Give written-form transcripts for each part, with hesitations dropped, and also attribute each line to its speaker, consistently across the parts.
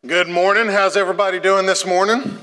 Speaker 1: Good morning. How's everybody doing this morning?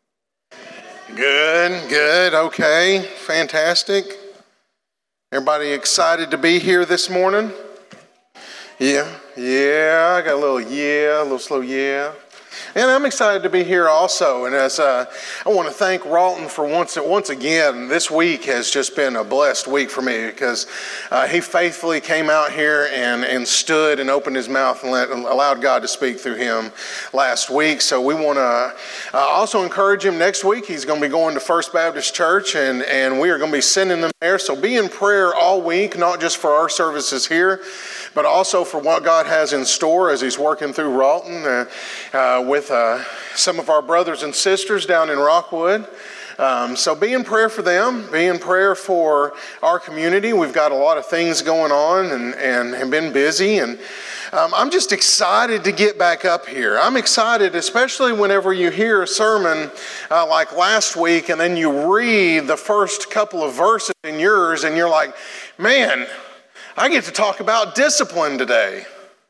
Speaker 1: Good. Okay, fantastic. Everybody excited to be here this morning? Yeah. I got a little slow yeah. And I'm excited to be here also. And as I want to thank Ralton for once again, this week has just been a blessed week for me because he faithfully came out here and stood and opened his mouth and allowed God to speak through him last week. So we want to also encourage him next week. He's going to be going to First Baptist Church and we are going to be sending them there. So be in prayer all week, not just for our services here, but also for what God has in store as he's working through Ralton with some of our brothers and sisters down in Rockwood. So be in prayer for them. Be in prayer for our community. We've got a lot of things going on and have been busy. And I'm just excited to get back up here. I'm excited, especially whenever you hear a sermon like last week and then you read the first couple of verses in yours and you're like, man, I get to talk about discipline today.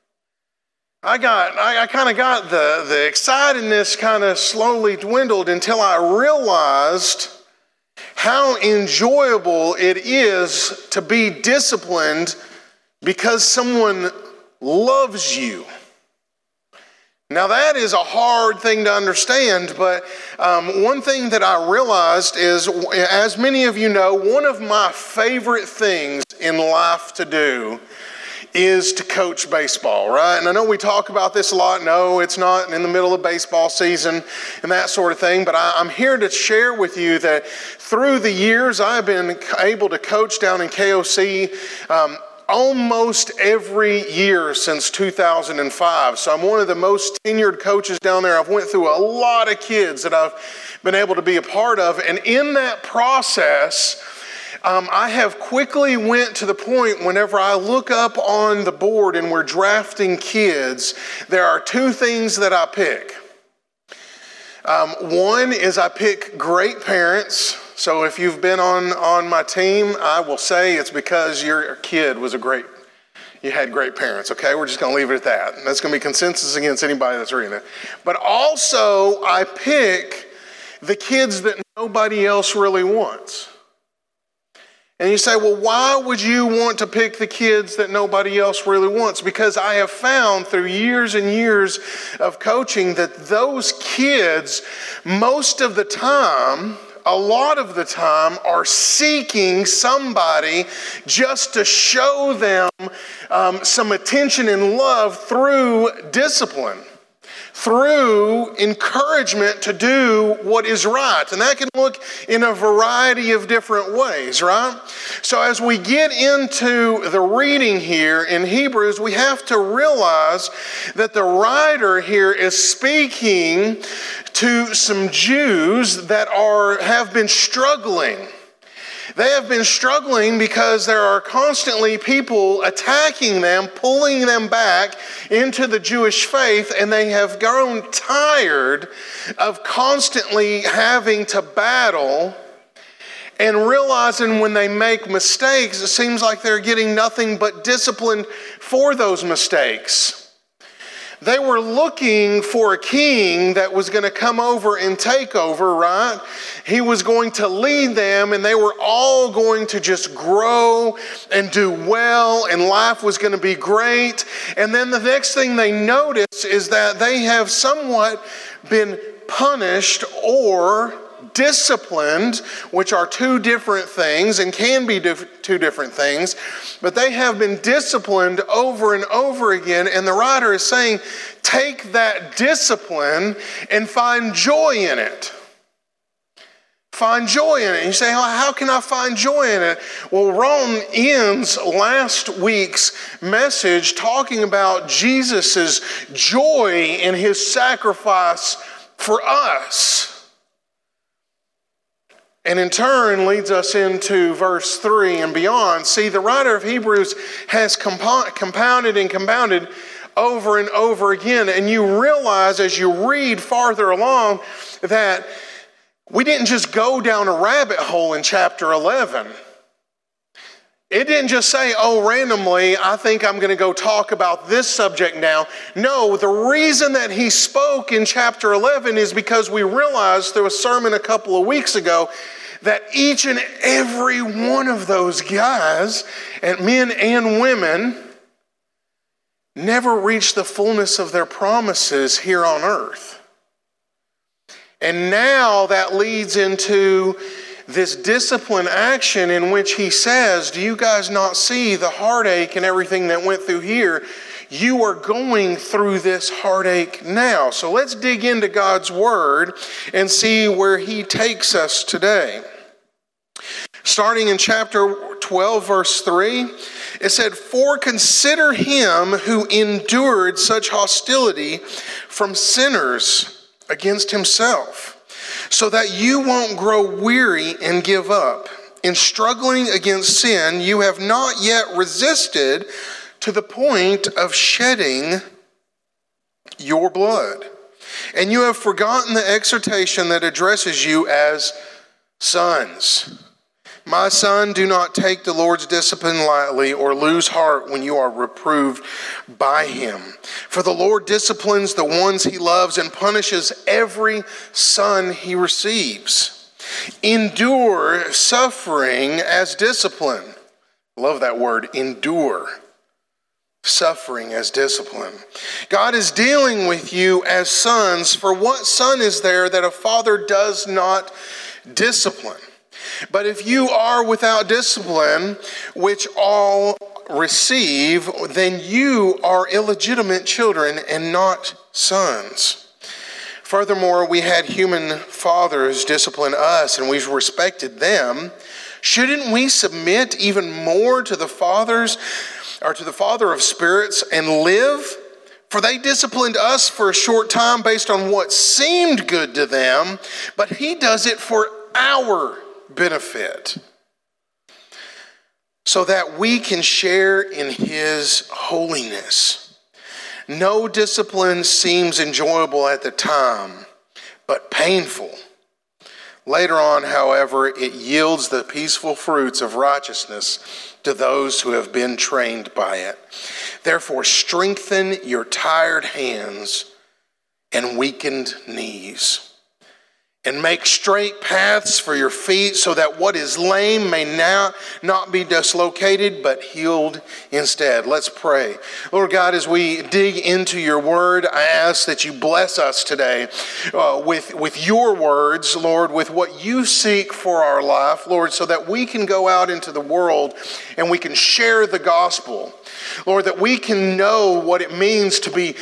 Speaker 1: I kind of got the excitedness kind of slowly dwindled until I realized how enjoyable it is to be disciplined because someone loves you. Now that is a hard thing to understand, but one thing that I realized is, as many of you know, one of my favorite things in life to do is to coach baseball, right? And I know we talk about this a lot. No, it's not in the middle of baseball season and that sort of thing, but I'm here to share with you that through the years I've been able to coach down in KOC almost every year since 2005. So I'm one of the most tenured coaches down there. I've went through a lot of kids that I've been able to be a part of. And in that process, I have quickly went to the point whenever I look up on the board and we're drafting kids, there are two things that I pick. One is I pick great parents. So if you've been on my team, I will say it's because your kid was you had great parents, okay? We're just going to leave it at that. And that's going to be consensus against anybody that's reading it. But also, I pick the kids that nobody else really wants. And you say, well, why would you want to pick the kids that nobody else really wants? Because I have found through years and years of coaching that those kids, most of the time, a lot of the time, are seeking somebody just to show them some attention and love through discipline, through encouragement to do what is right. And that can look in a variety of different ways, right? So as we get into the reading here in Hebrews, we have to realize that the writer here is speaking to some Jews that have been struggling. They have been struggling because there are constantly people attacking them, pulling them back into the Jewish faith, and they have grown tired of constantly having to battle and realizing when they make mistakes, it seems like they're getting nothing but discipline for those mistakes. They were looking for a king that was going to come over and take over, right? He was going to lead them, and they were all going to just grow and do well, and life was going to be great. And then the next thing they notice is that they have somewhat been punished or disciplined, which are two different things and can be two different things, but they have been disciplined over and over again. And the writer is saying, take that discipline and find joy in it. Find joy in it. And you say, how can I find joy in it? Well, Ron ends last week's message talking about Jesus' joy in his sacrifice for us. And in turn leads us into verse 3 and beyond. See, the writer of Hebrews has compounded and compounded over and over again. And you realize as you read farther along that we didn't just go down a rabbit hole in chapter 11. It didn't just say, oh, randomly, I think I'm going to go talk about this subject now. No, the reason that he spoke in chapter 11 is because we realized through a sermon a couple of weeks ago that each and every one of those guys, and men and women, never reached the fullness of their promises here on earth. And now that leads into this discipline action in which he says, do you guys not see the heartache and everything that went through here? You are going through this heartache now. So let's dig into God's word and see where he takes us today. Starting in chapter 12, verse 3, it said, "For consider him who endured such hostility from sinners against himself, so that you won't grow weary and give up. In struggling against sin, you have not yet resisted to the point of shedding your blood. And you have forgotten the exhortation that addresses you as sons. My son, do not take the Lord's discipline lightly or lose heart when you are reproved by him. For the Lord disciplines the ones he loves and punishes every son he receives. Endure suffering as discipline." Love that word, endure. Suffering as discipline. God is dealing with you as sons. For what son is there that a father does not discipline? But if you are without discipline, which all receive, then you are illegitimate children and not sons. Furthermore, we had human fathers discipline us, and we've respected them. Shouldn't we submit even more to the fathers, or to the Father of spirits, and live? For they disciplined us for a short time based on what seemed good to them, but he does it for our benefit, so that we can share in his holiness. No discipline seems enjoyable at the time, but painful. Later on, however, it yields the peaceful fruits of righteousness to those who have been trained by it. Therefore, strengthen your tired hands and weakened knees, and make straight paths for your feet, so that what is lame may now not be dislocated, but healed instead. Let's pray. Lord God, as we dig into your word, I ask that you bless us today with your words, Lord, with what you seek for our life, Lord, so that we can go out into the world and we can share the gospel. Lord, that we can know what it means to be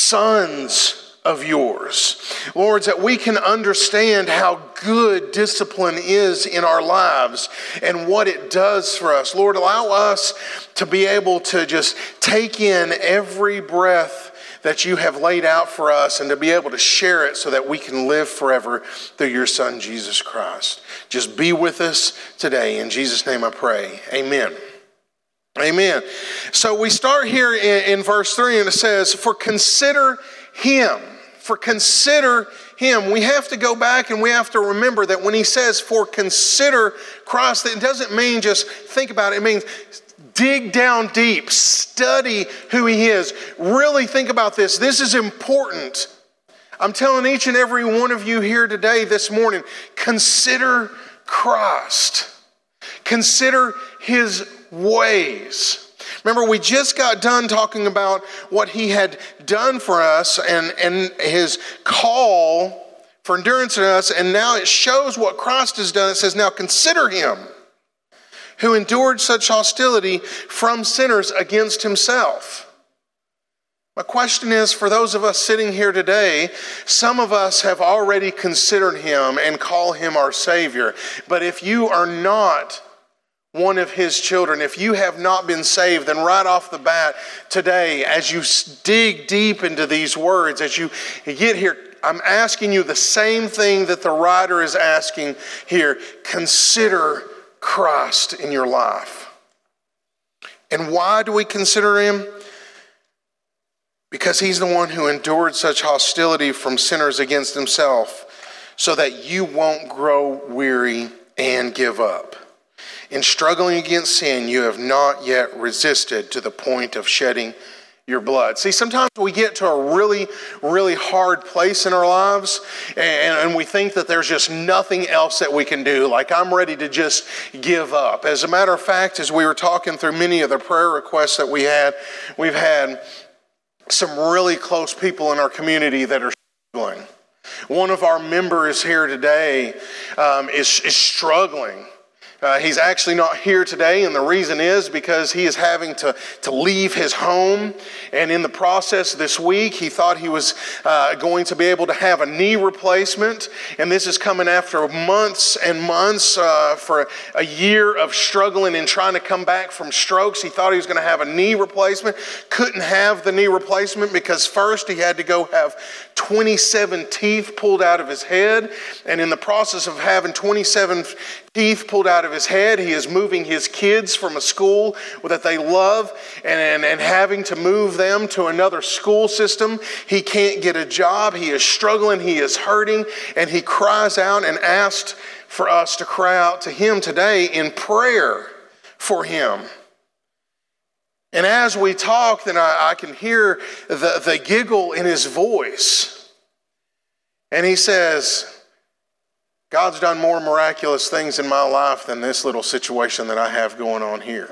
Speaker 1: sons of yours. Lord, that we can understand how good discipline is in our lives and what it does for us. Lord, allow us to be able to just take in every breath that you have laid out for us and to be able to share it so that we can live forever through your Son, Jesus Christ. Just be with us today. In Jesus' name I pray. Amen. Amen. So we start here in verse 3, and it says, "For consider him." For consider him. We have to go back and we have to remember that when he says, for consider Christ, it doesn't mean just think about it. It means dig down deep, study who he is. Really think about this. This is important. I'm telling each and every one of you here today, this morning, consider Christ. Consider his ways. Remember, we just got done talking about what he had done for us and his call for endurance in us. And now it shows what Christ has done. It says, now consider him who endured such hostility from sinners against himself. My question is, for those of us sitting here today, some of us have already considered him and call him our Savior. But if you are not one of his children, if you have not been saved, then right off the bat today, as you dig deep into these words, as you get here, I'm asking you the same thing that the writer is asking here. Consider Christ in your life. And why do we consider him? Because he's the one who endured such hostility from sinners against himself, so that you won't grow weary and give up. in struggling against sin, you have not yet resisted to the point of shedding your blood. See, sometimes we get to a really, really hard place in our lives and we think that there's just nothing else that we can do. Like, I'm ready to just give up. As a matter of fact, as we were talking through many of the prayer requests that we've had some really close people in our community that are struggling. One of our members here today is struggling. He's actually not here today, and the reason is because he is having to leave his home. And in the process this week, he thought he was going to be able to have a knee replacement. And this is coming after months and months for a year of struggling and trying to come back from strokes. He thought he was going to have a knee replacement. Couldn't have the knee replacement because first he had to go have 27 teeth pulled out of his head. And in the process of having 27 teeth pulled out of his head, he is moving his kids from a school that they love and having to move them to another school system. He can't get a job. He is struggling. He is hurting. And he cries out and asked for us to cry out to him today in prayer for him. And as we talk, then I can hear the giggle in his voice. And he says, God's done more miraculous things in my life than this little situation that I have going on here.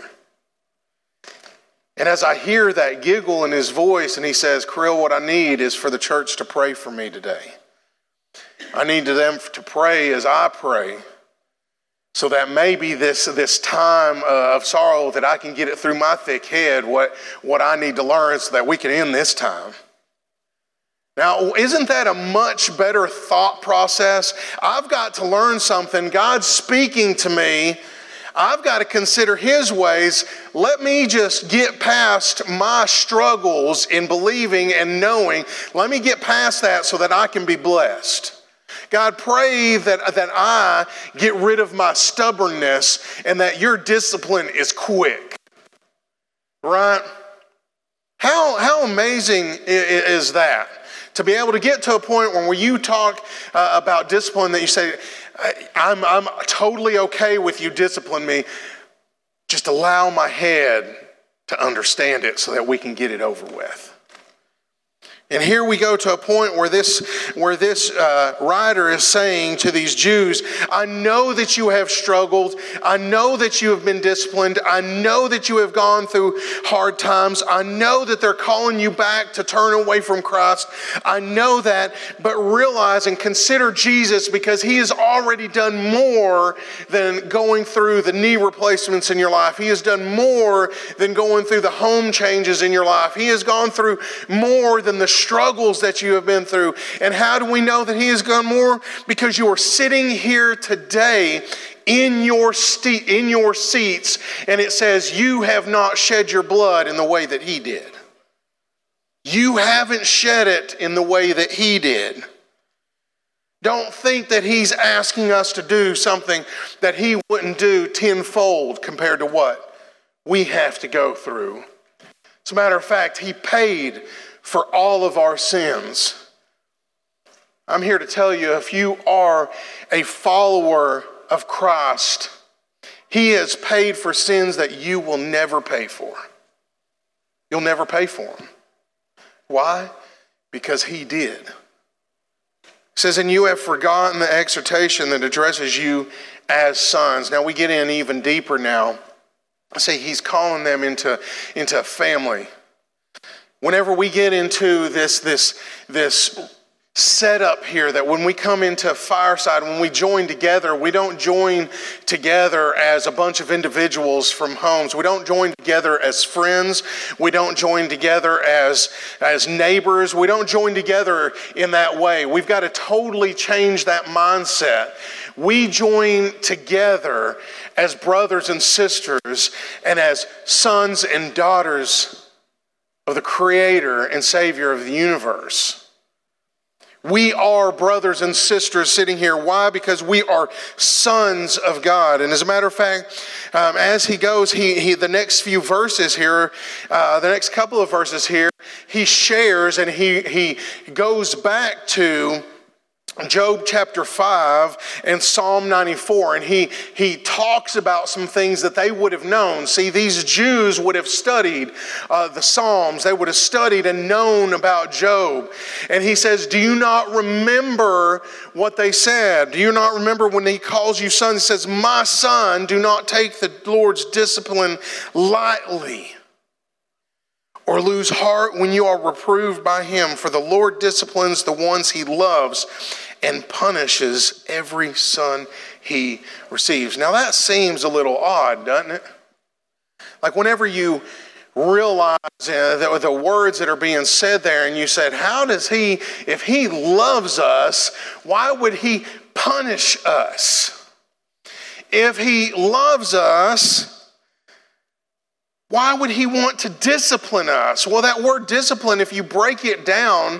Speaker 1: And as I hear that giggle in his voice, and he says, Krill, what I need is for the church to pray for me today. I need them to pray as I pray, so that maybe this time of sorrow that I can get it through my thick head, what I need to learn so that we can end this time. Now, isn't that a much better thought process? I've got to learn something. God's speaking to me. I've got to consider his ways. Let me just get past my struggles in believing and knowing. Let me get past that so that I can be blessed. God, pray that I get rid of my stubbornness and that your discipline is quick. Right? How amazing is that? To be able to get to a point when you talk about discipline that you say, I'm totally okay with you discipline me. Just allow my head to understand it so that we can get it over with. And here we go to a point where this writer is saying to these Jews, I know that you have struggled. I know that you have been disciplined. I know that you have gone through hard times. I know that they're calling you back to turn away from Christ. I know that, but realize and consider Jesus, because he has already done more than going through the knee replacements in your life. He has done more than going through the home changes in your life. He has gone through more than the struggles that you have been through. And how do we know that he has gone more? Because you are sitting here today in your seats, and it says you have not shed your blood in the way that he did. You haven't shed it in the way that he did. Don't think that he's asking us to do something that he wouldn't do tenfold compared to what we have to go through. As a matter of fact, he paid for all of our sins. I'm here to tell you, if you are a follower of Christ, he has paid for sins that you will never pay for. You'll never pay for them. Why? Because he did. It says, and you have forgotten the exhortation that addresses you as sons. Now we get in even deeper now. I say he's calling them into a family. Whenever we get into this setup here, that when we come into Fireside, when we join together, we don't join together as a bunch of individuals from homes. We don't join together as friends. We don't join together as neighbors. We don't join together in that way. We've got to totally change that mindset. We join together as brothers and sisters and as sons and daughters of the Creator and Savior of the universe. We are brothers and sisters sitting here. Why? Because we are sons of God. And as a matter of fact, as he goes, he the next few verses here, the next couple of verses here, he shares and he goes back to Job chapter 5 and Psalm 94, and he talks about some things that they would have known. See, these Jews would have studied the Psalms. They would have studied and known about Job. And he says, do you not remember what they said? Do you not remember when he calls you son? He says, my son, do not take the Lord's discipline lightly, or lose heart when you are reproved by him. For the Lord disciplines the ones he loves and punishes every son he receives. Now that seems a little odd, doesn't it? Like whenever you realize the words that are being said there and you said, how does he, if he loves us, why would he punish us? If he loves us, why would he want to discipline us? Well, that word discipline, if you break it down,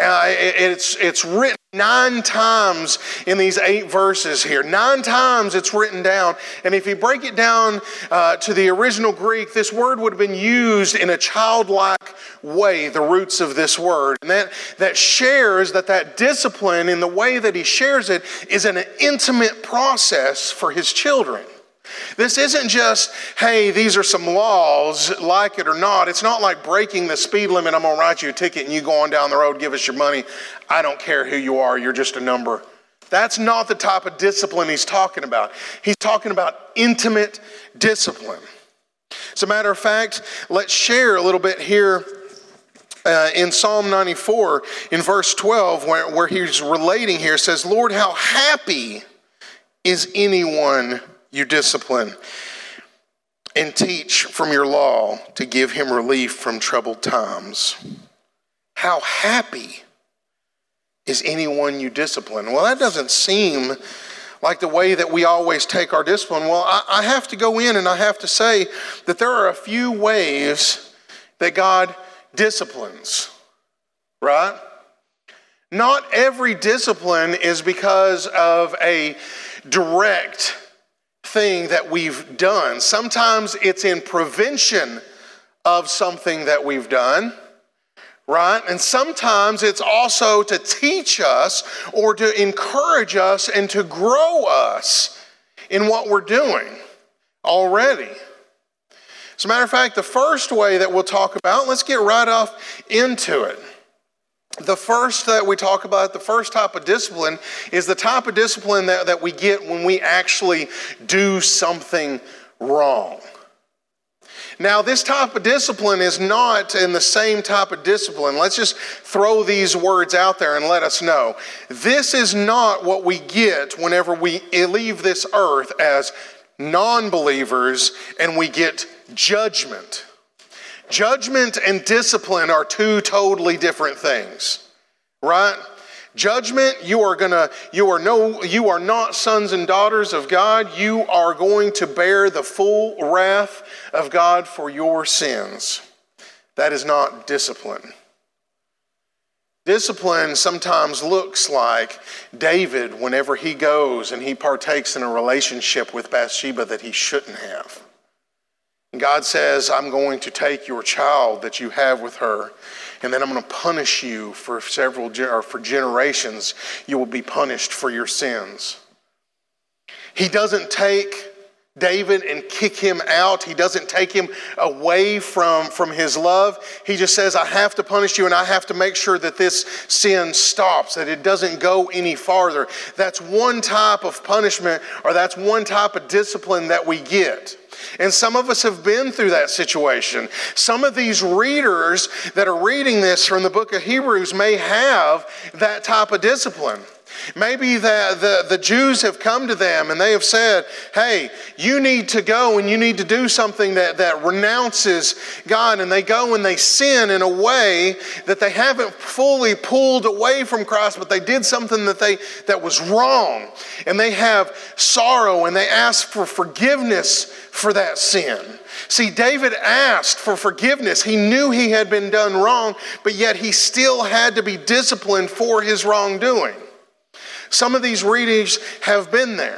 Speaker 1: it's written 9 times in these 8 verses here. 9 times it's written down. And if you break it down to the original Greek, this word would have been used in a childlike way, the roots of this word. And that shares that discipline in the way that he shares it is an intimate process for his children. This isn't just, hey, these are some laws, like it or not. It's not like breaking the speed limit. I'm going to write you a ticket and you go on down the road, give us your money. I don't care who you are. You're just a number. That's not the type of discipline he's talking about. He's talking about intimate discipline. As a matter of fact, let's share a little bit here in Psalm 94 in verse 12 where he's relating here. It says, Lord, how happy is anyone you discipline and teach from your law to give him relief from troubled times. How happy is anyone you discipline? Well, that doesn't seem like the way that we always take our discipline. Well, I have to go in and I have to say that there are a few ways that God disciplines, right? Not every discipline is because of a direct thing that we've done. Sometimes it's in prevention of something that we've done, right? And sometimes it's also to teach us or to encourage us and to grow us in what we're doing already. As a matter of fact, the first way that we'll talk about, let's get right off into it. The first that we talk about, the first type of discipline, is the type of discipline that we get when we actually do something wrong. Now, this type of discipline is not in the same type of discipline. Let's just throw these words out there and let us know. This is not what we get whenever we leave this earth as non-believers and we get judgment. Judgment and discipline are 2 totally different things, right? Judgment, you are not sons and daughters of God. You are going to bear the full wrath of God for your sins. That is not discipline. Discipline sometimes looks like David whenever he goes and he partakes in a relationship with Bathsheba that he shouldn't have. God says, I'm going to take your child that you have with her, and then I'm going to punish you for for generations. You will be punished for your sins. He doesn't take David and kick him out. He doesn't take him away from his love. He just says, I have to punish you and I have to make sure that this sin stops, that it doesn't go any farther. That's one type of punishment, or that's one type of discipline that we get. And some of us have been through that situation. Some of these readers that are reading this from the book of Hebrews may have that type of discipline. Maybe the Jews have come to them and they have said, hey, you need to go and you need to do something that renounces God. And they go and they sin in a way that they haven't fully pulled away from Christ, but they did something that was wrong. And they have sorrow and they ask for forgiveness for that sin. See, David asked for forgiveness. He knew he had been done wrong, but yet he still had to be disciplined for his wrongdoing. Some of these readings have been there.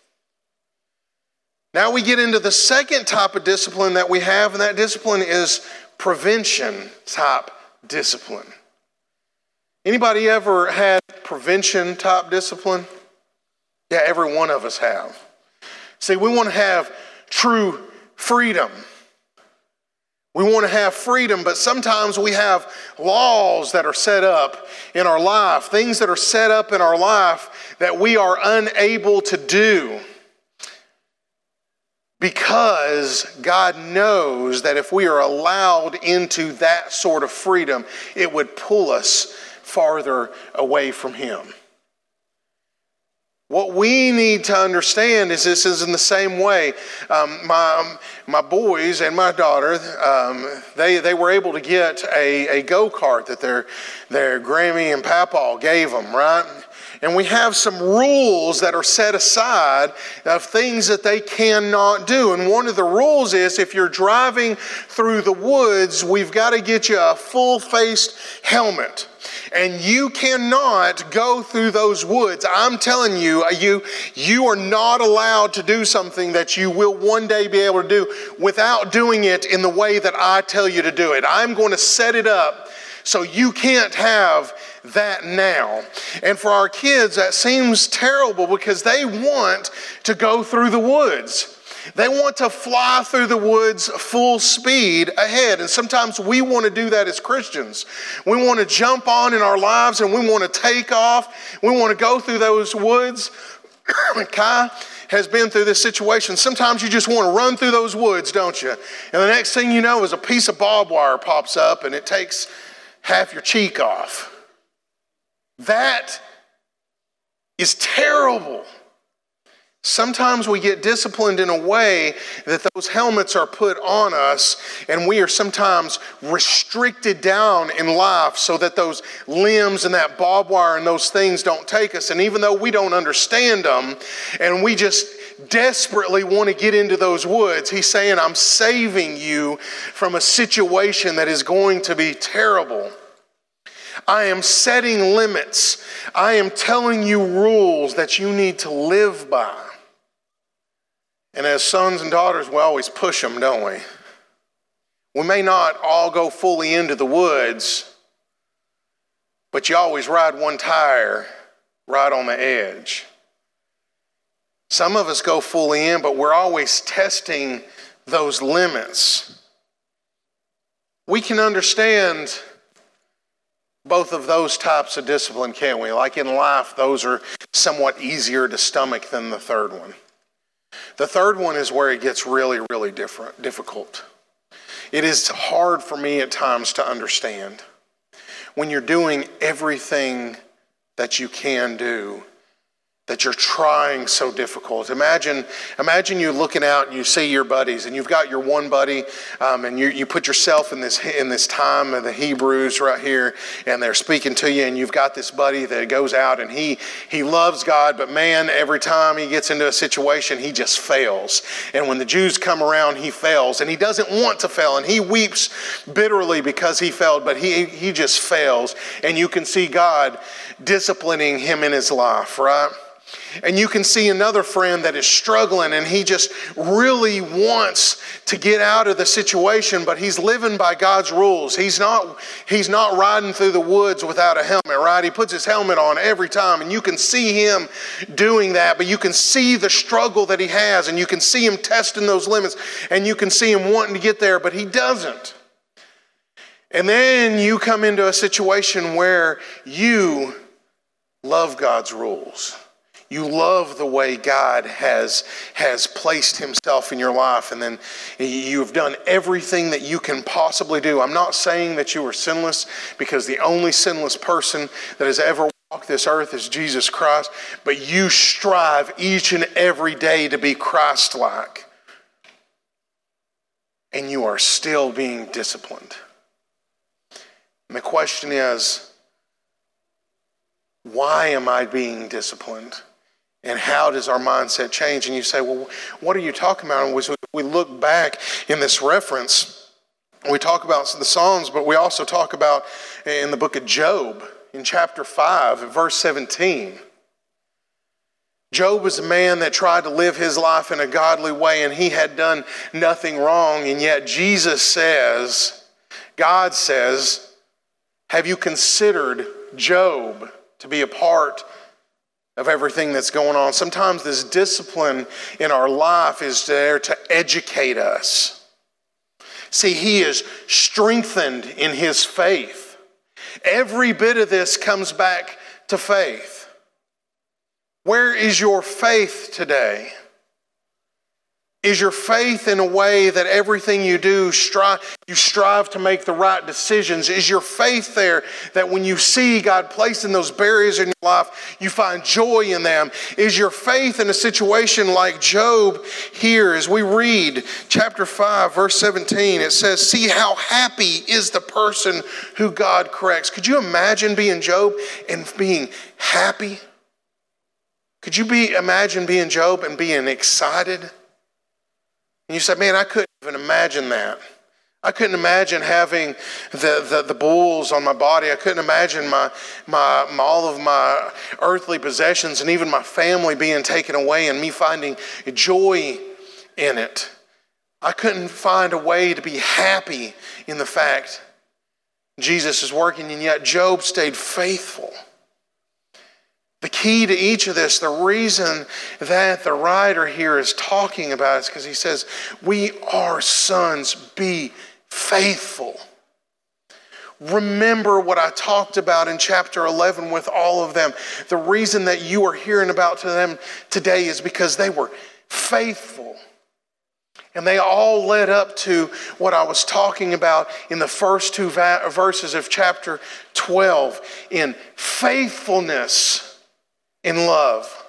Speaker 1: Now we get into the second type of discipline that we have, and that discipline is prevention type discipline. Anybody ever had prevention type discipline? Yeah, every one of us have. See, we want to have true freedom. We want to have freedom, but sometimes we have laws that are set up in our life, things that are set up in our life that we are unable to do because God knows that if we are allowed into that sort of freedom, it would pull us farther away from Him. What we need to understand is this is in the same way. My boys and my daughter, they were able to get a go-kart that their Grammy and Papaw gave them, right? And we have some rules that are set aside of things that they cannot do. And one of the rules is if you're driving through the woods, we've got to get you a full-faced helmet. And you cannot go through those woods. I'm telling you, you are not allowed to do something that you will one day be able to do without doing it in the way that I tell you to do it. I'm going to set it up so you can't have that now. And for our kids, that seems terrible because they want to go through the woods. They want to fly through the woods full speed ahead. And sometimes we want to do that as Christians. We want to jump on in our lives and we want to take off. We want to go through those woods. Kai has been through this situation. Sometimes you just want to run through those woods, don't you? And the next thing you know is a piece of barbed wire pops up and it takes half your cheek off. That is terrible. Sometimes we get disciplined in a way that those helmets are put on us and we are sometimes restricted down in life so that those limbs and that barbed wire and those things don't take us. And even though we don't understand them and we just desperately want to get into those woods, He's saying, I'm saving you from a situation that is going to be terrible. I am setting limits. I am telling you rules that you need to live by. And as sons and daughters, we always push them, don't we? We may not all go fully into the woods, but you always ride one tire right on the edge. Some of us go fully in, but we're always testing those limits. We can understand both of those types of discipline, can't we? Like in life, those are somewhat easier to stomach than the third one. The third one is where it gets really, really difficult. It is hard for me at times to understand. When you're doing everything that you can do, that you're trying so difficult. Imagine you looking out and you see your buddies and you've got your one buddy and you put yourself in this time of the Hebrews right here and they're speaking to you and you've got this buddy that goes out and he loves God, but man, every time he gets into a situation, he just fails. And when the Jews come around, he fails and he doesn't want to fail and he weeps bitterly because he failed, but he just fails. And you can see God disciplining him in his life, right? And you can see another friend that is struggling and he just really wants to get out of the situation, but he's living by God's rules. He's not riding through the woods without a helmet, right? He puts his helmet on every time and you can see him doing that, but you can see the struggle that he has and you can see him testing those limits and you can see him wanting to get there, but he doesn't. And then you come into a situation where you love God's rules. You love the way God has placed himself in your life, and then you've done everything that you can possibly do. I'm not saying that you are sinless, because the only sinless person that has ever walked this earth is Jesus Christ, but you strive each and every day to be Christ-like, and you are still being disciplined. And the question is, why am I being disciplined? And how does our mindset change? And you say, well, what are you talking about? And we look back in this reference, we talk about the Psalms, but we also talk about in the book of Job, in chapter 5, verse 17. Job was a man that tried to live his life in a godly way, and he had done nothing wrong. And yet Jesus says, God says, have you considered Job to be a part of everything that's going on. Sometimes this discipline in our life is there to educate us. See, he is strengthened in his faith. Every bit of this comes back to faith. Where is your faith today? Is your faith in a way that everything you do, you strive to make the right decisions? Is your faith there that when you see God placing those barriers in your life, you find joy in them? Is your faith in a situation like Job here? As we read chapter 5, verse 17, it says, "See how happy is the person who God corrects." Could you imagine being Job and being happy? Could you imagine being Job and being excited? And you say, man, I couldn't even imagine that. I couldn't imagine having the bulls on my body. I couldn't imagine all of my earthly possessions and even my family being taken away and me finding joy in it. I couldn't find a way to be happy in the fact Jesus is working, and yet Job stayed faithful. The key to each of this, the reason that the writer here is talking about is because he says, we are sons, be faithful. Remember what I talked about in chapter 11 with all of them. The reason that you are hearing about to them today is because they were faithful. And they all led up to what I was talking about in the first two verses of chapter 12, in faithfulness in love.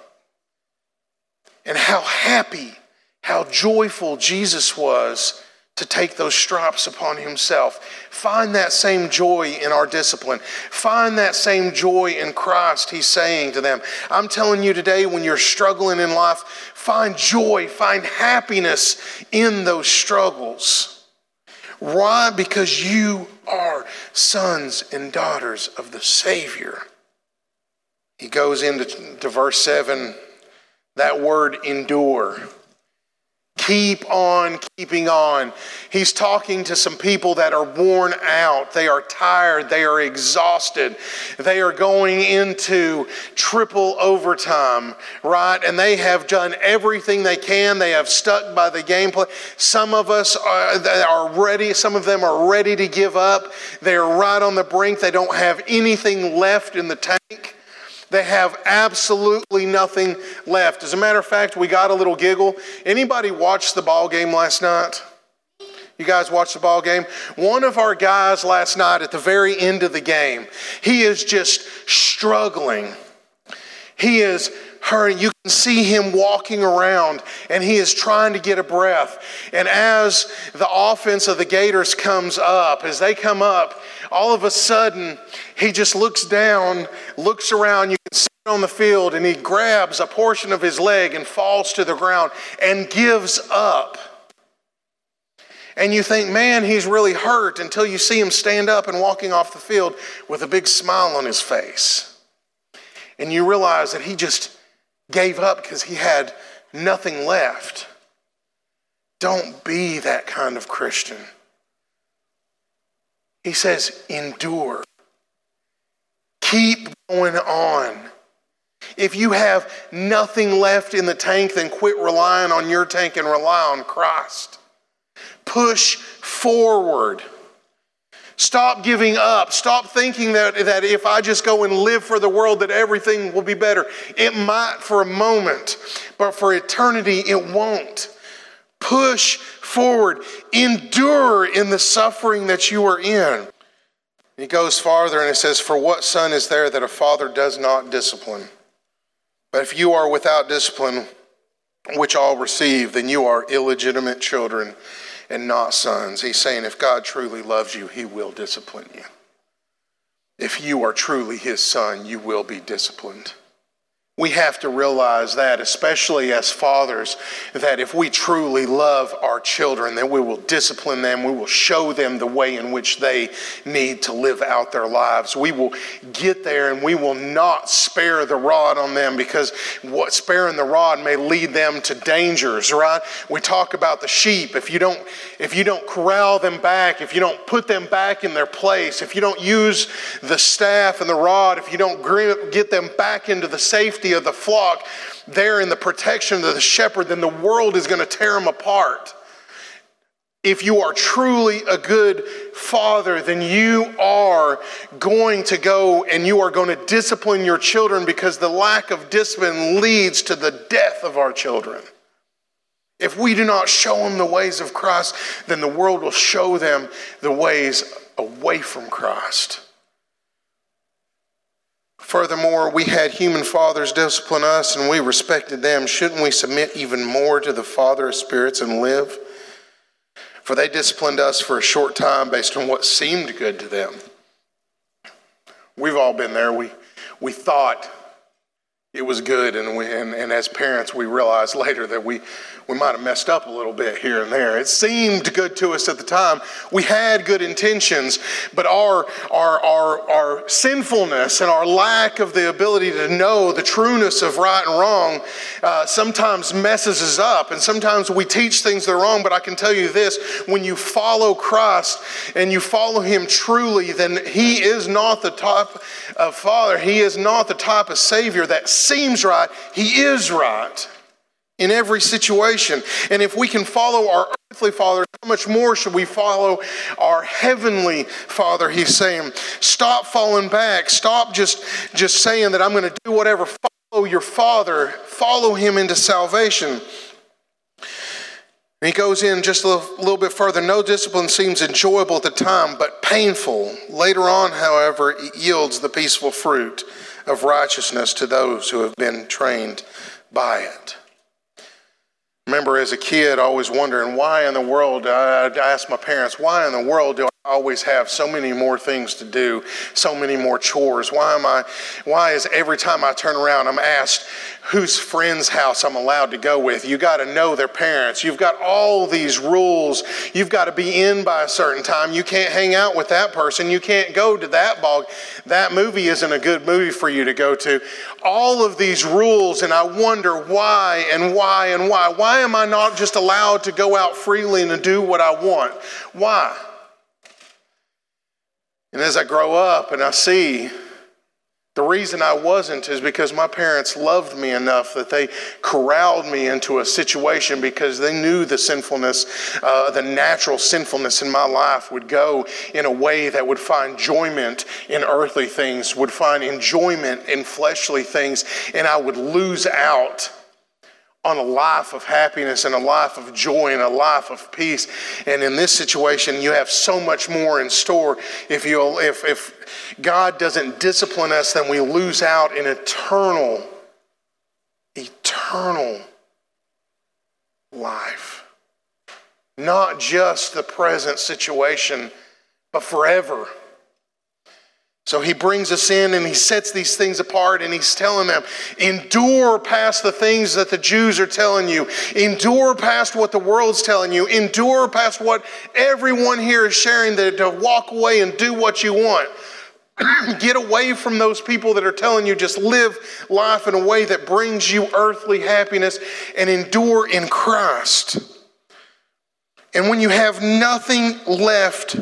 Speaker 1: And how happy, how joyful Jesus was to take those stripes upon himself. Find that same joy in our discipline. Find that same joy in Christ, he's saying to them. I'm telling you today, when you're struggling in life, find joy, find happiness in those struggles. Why? Because you are sons and daughters of the Savior. He goes into verse 7, that word endure. Keep on keeping on. He's talking to some people that are worn out. They are tired. They are exhausted. They are going into triple overtime, right? And they have done everything they can. They have stuck by the game plan. Some of us are ready. Some of them are ready to give up. They are right on the brink. They don't have anything left in the tank. They have absolutely nothing left. As a matter of fact, we got a little giggle. Anybody watch the ball game last night? You guys watch the ball game? One of our guys last night at the very end of the game, he is just struggling. He is hurting. You can see him walking around and he is trying to get a breath. And as the offense of the Gators comes up, as they come up, all of a sudden, he just looks down, looks around. You can see it on the field, and he grabs a portion of his leg and falls to the ground and gives up. And you think, man, he's really hurt, until you see him stand up and walking off the field with a big smile on his face. And you realize that he just gave up because he had nothing left. Don't be that kind of Christian. He says, endure. Keep going on. If you have nothing left in the tank, then quit relying on your tank and rely on Christ. Push forward. Stop giving up. Stop thinking that if I just go and live for the world, that everything will be better. It might for a moment, but for eternity, it won't. Push forward. Endure in the suffering that you are in. He goes farther and it says, for what son is there that a father does not discipline? But if you are without discipline, which all receive, then you are illegitimate children and not sons. He's saying if God truly loves you, he will discipline you. If you are truly his son, you will be disciplined. We have to realize that, especially as fathers, that if we truly love our children, then we will discipline them. We will show them the way in which they need to live out their lives. We will get there and we will not spare the rod on them, because what sparing the rod may lead them to dangers, right? We talk about the sheep. If you don't corral them back, if you don't put them back in their place, if you don't use the staff and the rod, if you don't get them back into the safety of the flock, there in the protection of the shepherd, then the world is going to tear them apart. If you are truly a good father, then you are going to go and you are going to discipline your children, because the lack of discipline leads to the death of our children. If we do not show them the ways of Christ, then the world will show them the ways away from Christ. Furthermore, we had human fathers discipline us and we respected them. Shouldn't we submit even more to the Father of spirits and live? For they disciplined us for a short time based on what seemed good to them. We've all been there. We thought it was good, and as parents we realized later that we might have messed up a little bit here and there. It seemed good to us at the time. We had good intentions, but our sinfulness and our lack of the ability to know the trueness of right and wrong sometimes messes us up, and sometimes we teach things that are wrong. But I can tell you this: when you follow Christ and you follow Him truly, then He is not the type of Father, He is not the type of Savior that seems right. He is right in every situation. And if we can follow our earthly father, how much more should we follow our heavenly Father? He's saying, stop falling back. Stop just saying that I'm going to do whatever. Follow your Father. Follow Him into salvation. And he goes in just a little bit further. No discipline seems enjoyable at the time, but painful. Later on, however, it yields the peaceful fruit of righteousness to those who have been trained by it. Remember, as a kid, always wondering why in the world, I asked my parents, why in the world do I always have so many more things to do, so many more chores? Why is every time I turn around, I'm asked whose friend's house I'm allowed to go with? You got to know their parents. You've got all these rules. You've got to be in by a certain time. You can't hang out with that person. You can't go to that ball. That movie isn't a good movie for you to go to. All of these rules, and I wonder why and why and why. Why am I not just allowed to go out freely and to do what I want? Why? And as I grow up and I see the reason I wasn't is because my parents loved me enough that they corralled me into a situation, because they knew the sinfulness, the natural sinfulness in my life would go in a way that would find enjoyment in earthly things, would find enjoyment in fleshly things, and I would lose out on a life of happiness and a life of joy and a life of peace. And in this situation, you have so much more in store. If God doesn't discipline us, then we lose out in eternal life. Not just the present situation, but forever. So he brings us in and he sets these things apart, and he's telling them, endure past the things that the Jews are telling you. Endure past what the world's telling you. Endure past what everyone here is sharing, that to walk away and do what you want. Get away from those people that are telling you just live life in a way that brings you earthly happiness, and endure in Christ. And when you have nothing left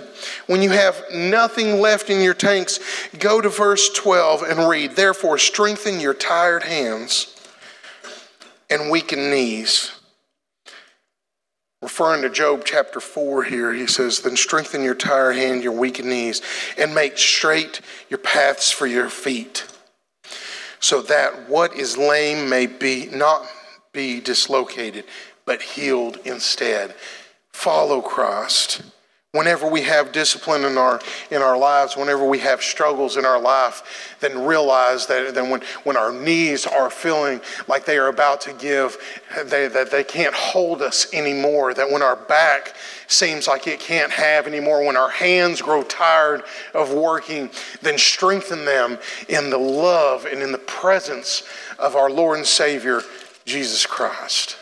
Speaker 1: in your tanks, go to verse 12 and read, therefore strengthen your tired hands and weakened knees. Referring to Job chapter 4 here, he says, then strengthen your tired hand, your weakened knees, and make straight your paths for your feet, so that what is lame may not be dislocated, but healed instead. Follow Christ. Whenever we have discipline in our lives, whenever we have struggles in our life, then realize that then when our knees are feeling like they are about to give, that they can't hold us anymore, that when our back seems like it can't have anymore, when our hands grow tired of working, then strengthen them in the love and in the presence of our Lord and Savior, Jesus Christ.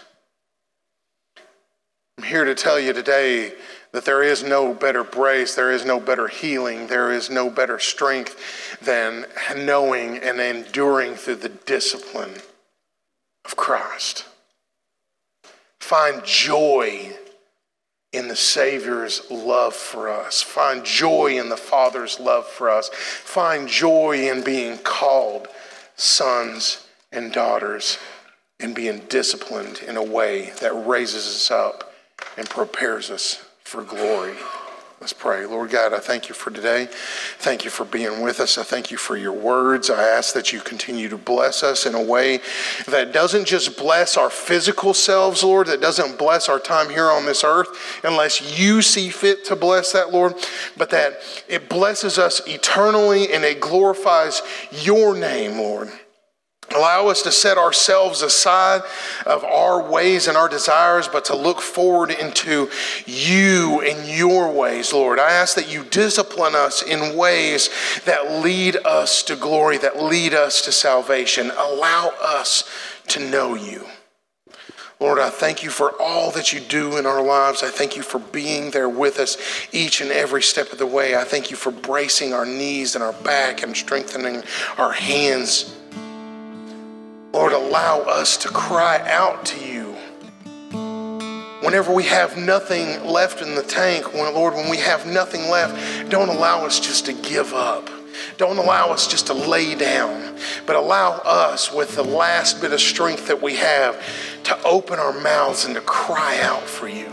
Speaker 1: I'm here to tell you today that there is no better brace, there is no better healing, there is no better strength than knowing and enduring through the discipline of Christ. Find joy in the Savior's love for us. Find joy in the Father's love for us. Find joy in being called sons and daughters and being disciplined in a way that raises us up and prepares us for glory. Let's pray. Lord God, I thank you for today. Thank you for being with us. I thank you for your words. I ask that you continue to bless us in a way that doesn't just bless our physical selves, Lord, that doesn't bless our time here on this earth unless you see fit to bless that, Lord, but that it blesses us eternally and it glorifies your name, Lord. Allow us to set ourselves aside of our ways and our desires, but to look forward into you and your ways, Lord. I ask that you discipline us in ways that lead us to glory, that lead us to salvation. Allow us to know you. Lord, I thank you for all that you do in our lives. I thank you for being there with us each and every step of the way. I thank you for bracing our knees and our back and strengthening our hands. Lord, allow us to cry out to you. Whenever we have nothing left in the tank, when we have nothing left, don't allow us just to give up. Don't allow us just to lay down, but allow us with the last bit of strength that we have to open our mouths and to cry out for you.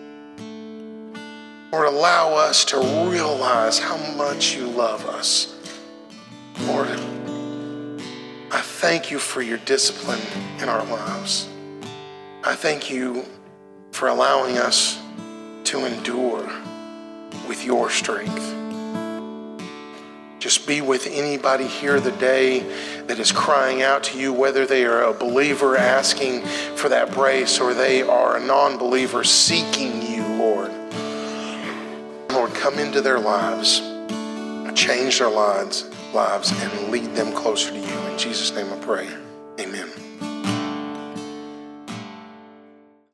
Speaker 1: Lord, allow us to realize how much you love us. Lord, I thank you for your discipline in our lives. I thank you for allowing us to endure with your strength. Just be with anybody here today that is crying out to you, whether they are a believer asking for that brace or they are a non-believer seeking you, Lord. Lord, come into their lives, change their lives, and lead them closer to you. In Jesus' name I pray.